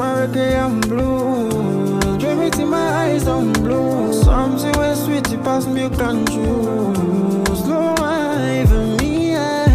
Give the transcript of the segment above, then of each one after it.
my reggae and blues. Dream it in my eyes on blue. Something way sweet, it pass milk and juice. Slow life and me, yeah.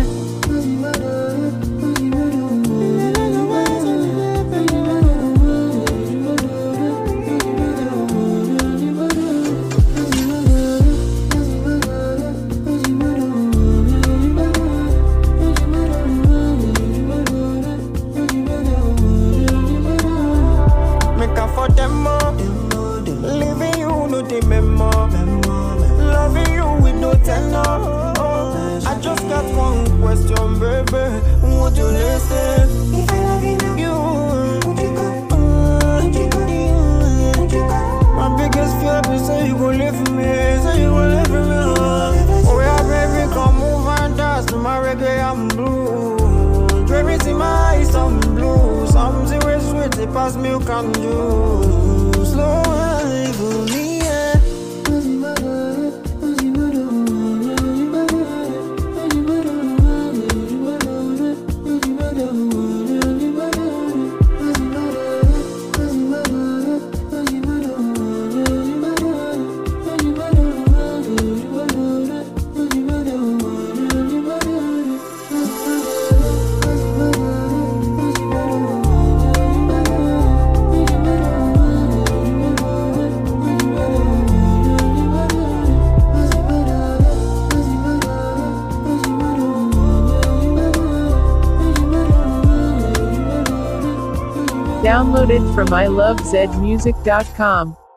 For them more, living you no the memo. Loving you with no tenor. I just got one question, baby. Would you listen? If I love you, would you go? My biggest fear is say you gon' live for me, say you gon' live for me. Oh yeah, baby, come move and dance to my reggae and blue. Dream it in my eyes, some blue. Something way sweet, it pass milk and juice. Slow life for me, yeah. Downloaded from ilovezmusic.com.